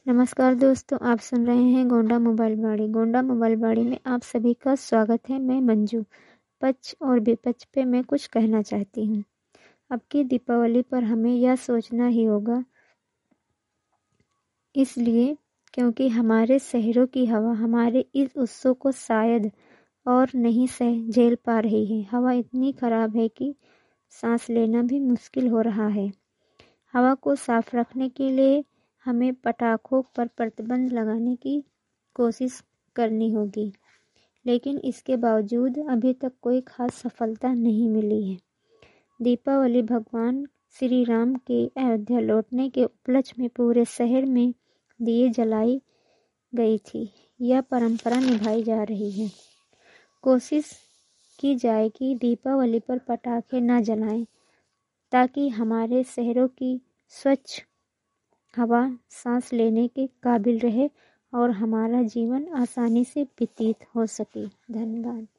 नमस्कार दोस्तों, आप सुन रहे हैं गोंडा मोबाइल बाड़ी। गोंडा मोबाइल बाड़ी में आप सभी का स्वागत है। मैं मंजू। पक्ष और विपक्ष पे मैं कुछ कहना चाहती हूँ। अब की दीपावली पर हमें यह सोचना ही होगा, इसलिए क्योंकि हमारे शहरों की हवा हमारे इस उत्सव को शायद और नहीं झेल पा रही है। हवा इतनी खराब है कि सांस लेना भी मुश्किल हो रहा है। हवा को साफ रखने के लिए हमें पटाखों पर प्रतिबंध लगाने की कोशिश करनी होगी, लेकिन इसके बावजूद अभी तक कोई खास सफलता नहीं मिली है। दीपावली भगवान श्री राम के अयोध्या लौटने के उपलक्ष्य में पूरे शहर में दिए जलाई गई थी। यह परंपरा निभाई जा रही है। कोशिश की जाए कि दीपावली पर पटाखे न जलाएं, ताकि हमारे शहरों की स्वच्छ हवा सांस लेने के काबिल रहे और हमारा जीवन आसानी से व्यतीत हो सके। धन्यवाद।